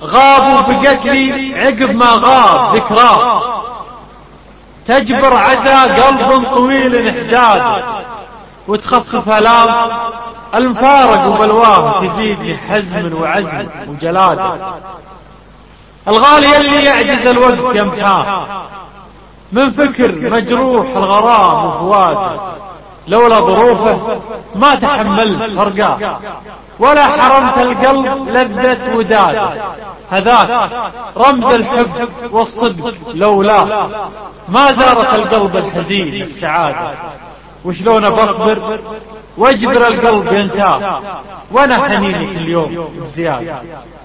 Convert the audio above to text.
غاب وبقتلي عقب ما غاب ذكراه، تجبر عزا قلب طويل احداد، وتخفف آلام المفارق وبلواه، تزيدني حزم وعزم وجلاد. الغالي اللي يعجز الوقت يمحاه من فكر مجروح الغرام وفؤاد، لولا ظروفه ما تحملت فرقاه، ولا حرمت القلب لذة وداد. هذاك رمز الحب والصدق، لولاه ما زارت القلب الحزين السعادة. وشلون بصبر واجبر القلب ينساه، وانا حنيني كل يوم بزيادة.